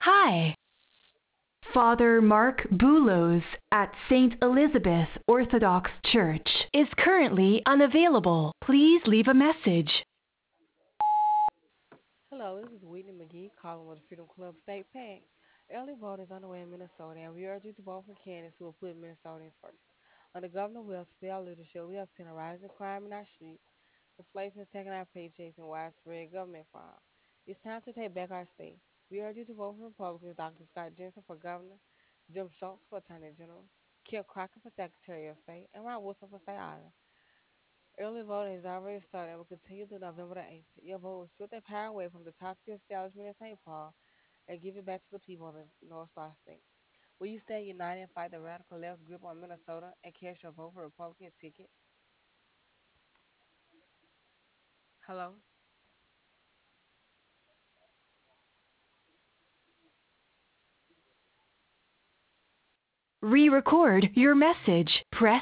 Hi. Father Mark Boulos at St. Elizabeth Orthodox Church is currently unavailable. Please leave a message. Hello, this is Whitney McGee calling with the Freedom Club State PAC. Early voting is underway in Minnesota, and we urge you to vote for candidates who will put Minnesotans first. Under Governor Will's failed leadership, we have seen a rise in crime in our streets, inflation is taking our paychecks, and widespread government fraud. It's time to take back our state. We urge you to vote for Republicans Dr. Scott Jensen for governor, Jim Schultz for attorney general, Kim Crockett for secretary of state, and Ron Wilson for state auditor. Early voting has already started and will continue through November the 8th. Your vote will strip the power away from the top tier establishment in St. Paul and give it back to the people of the North Star State. Will you stay united and fight the radical left's grip on Minnesota and cast your vote for Republican ticket? Hello? Re record your message. Press